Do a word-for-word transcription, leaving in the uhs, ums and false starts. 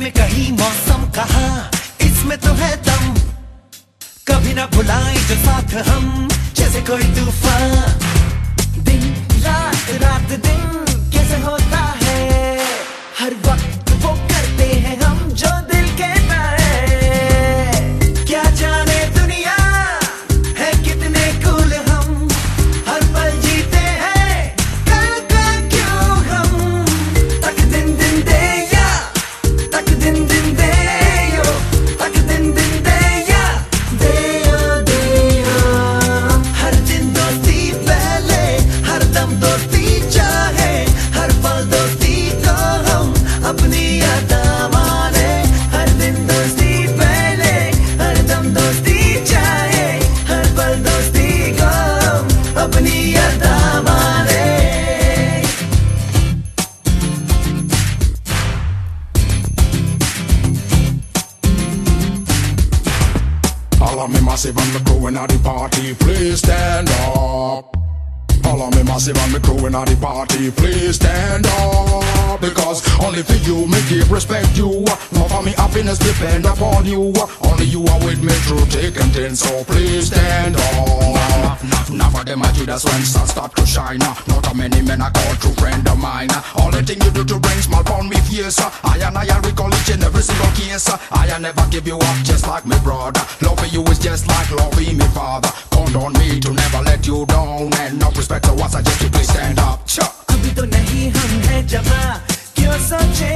ने कही मौसम कहा, इसमें तो है दम। कभी ना भुलाए जो साथ हम, जैसे कोई तूफान। दिन रात रात दिन कैसे होता है, हर वक्त वो करते हैं हम जो दिल कहता है। क्या जाने दुनिया है कितने कूल हम, हर पल जीते हैं कल का क्यों हम। तक दिन दिन दे या तक दिन दिन दे यो, तक दिन दिन दे या दे यो दे यो। हर दिन दोस्ती पहले, हर दम दोस्ती चाहे, हर पल दोस्ती को हम अपनी अदा माने। हर दिन दोस्ती पहले, हर दम दोस्ती चाहे, हर पल दोस्ती को हम अपनी अदा माने। All of me massive and me crewing at the party, please stand up. All of me massive and me crewing at the party, please stand up. Because only for you me give respect you. Not for me happiness depend upon you. Only you are with me through thick and thin, so please stand up. Enough, enough, enough of them a Judas when sun start to shine. Not a many men I call true friend of mine. Only thing you do to bring small on me face. I and I recall each in every single case. I never give you up just like me brother. Love for you is just like loving me father. Count on me to never let you down. And no respect to what I just you please stand up. अभी तो नहीं हम है जवां, क्यों सोचे